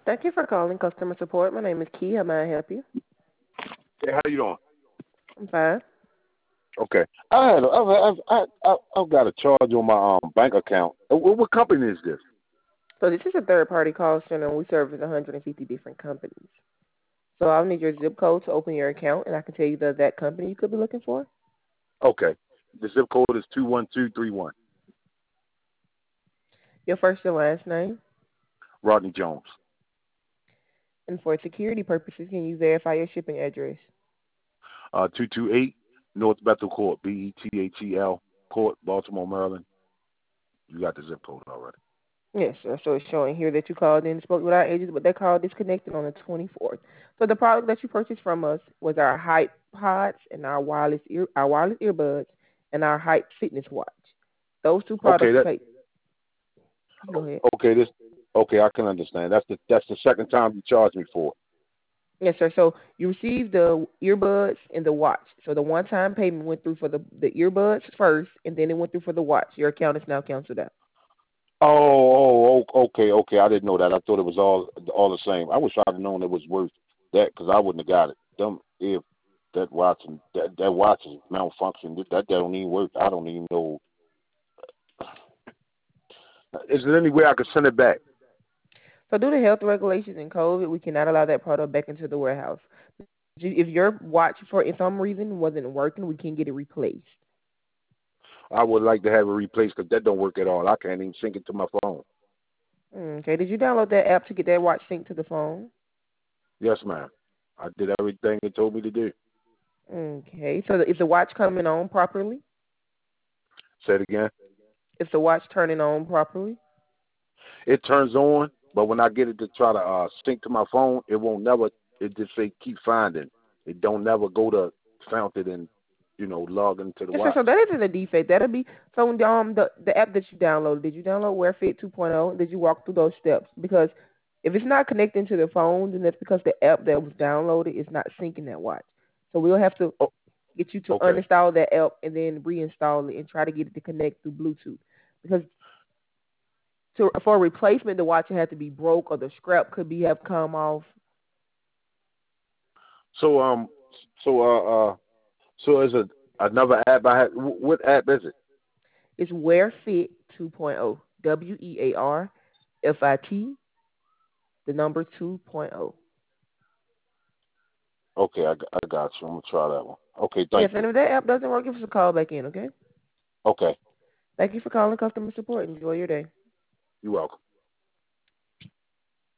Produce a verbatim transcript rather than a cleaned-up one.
Thank you for calling customer support. My name is Key. How may I help you? Hey, how you doing? I'm fine. Okay. I had, I've, I've, I've, I've I've got a charge on my um bank account. Uh, What, what company is this? So this is a third-party call center, and we service one hundred fifty different companies. So I'll need your zip code to open your account, and I can tell you the that company you could be looking for. Okay. The zip code is two one two three one. Your first and last name. Rodney Jones. And for security purposes, can you verify your shipping address? Uh, two two eight North Bethel Court, B E T H E L Court, Baltimore, Maryland. You got the zip code already. Yes, sir. So it's showing here that you called in and spoke with our agents, but that call disconnected on the twenty-fourth. So the product that you purchased from us was our Hype Pods and our wireless ear, our wireless earbuds and our Hype Fitness Watch. Those two Okay, products that pay. Go ahead. okay, this okay, I can understand. That's the that's the second time you charged me for it. Yes, sir. So you received the earbuds and the watch. So the one-time payment went through for the, the earbuds first, and then it went through for the watch. Your account is now canceled out. Oh, oh, oh, okay, okay. I didn't know that. I thought it was all all the same. I wish I'd have known it was worth that because I wouldn't have got it. Them if that watch and that that watch is malfunction. That that don't even work. I don't even know. Is there any way I could send it back? So due to health regulations and COVID, we cannot allow that product back into the warehouse. If your watch, for some reason, wasn't working, we can get it replaced. I would like to have it replaced because that don't work at all. I can't even sync it to my phone. Okay. Did you download that app to get that watch synced to the phone? Yes, ma'am. I did everything it told me to do. Okay. So is the watch coming on properly? Say it again. Is the watch turning on properly? It turns on, but when I get it to try to uh, sync to my phone, it won't never. It just say keep finding. It don't never go to found it and you know log into the Yes, sir. watch. So that isn't a defect. That'll be so. Um, the the app that you downloaded. Did you download WearFit 2.0? Did you walk through those steps? Because if it's not connecting to the phone, then that's because the app that was downloaded is not syncing that watch. So we'll have to Oh, get you to okay. uninstall that app and then reinstall it and try to get it to connect through Bluetooth. Because to for a replacement, the watch had to be broke or the scrap could be have come off. So um, so uh uh, so is it another app I had? wh- What app is it? It's WearFit 2.0. W E A R F I T, the number 2.0. Okay, I, got- I got you. I'm gonna try that one. Okay, Yes, thank and you. if that app doesn't work, give us a call back in, okay? Okay, Thank you for calling customer support. Enjoy your day. you're welcome.